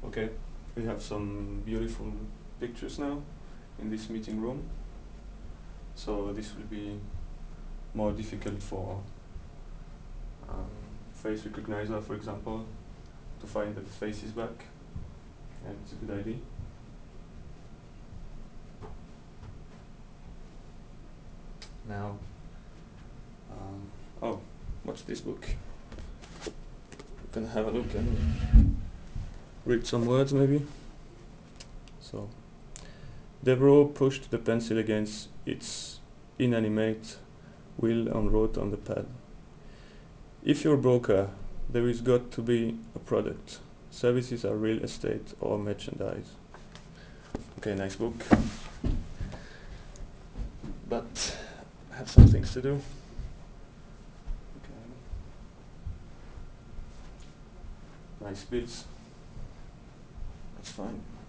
Okay, we have some beautiful pictures now in this meeting room. So this will be more difficult for face recognizer, for example, to find the faces back. And it's a good idea. Now, oh, what's this book? You can have a look and read some words maybe. So, Devereaux pushed the pencil against its inanimate will and wrote on the pad. If you're a broker, there is got to be a product. Services are real estate or merchandise. Okay, nice book. But I have some things to do. Okay. Nice bits. That's fine.